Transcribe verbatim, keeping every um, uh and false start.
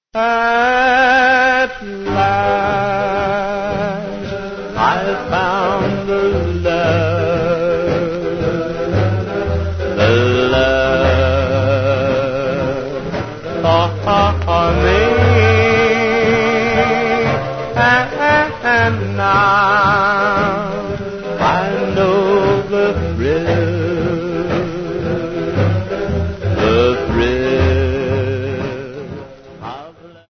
At last I found the love, the love for me, and now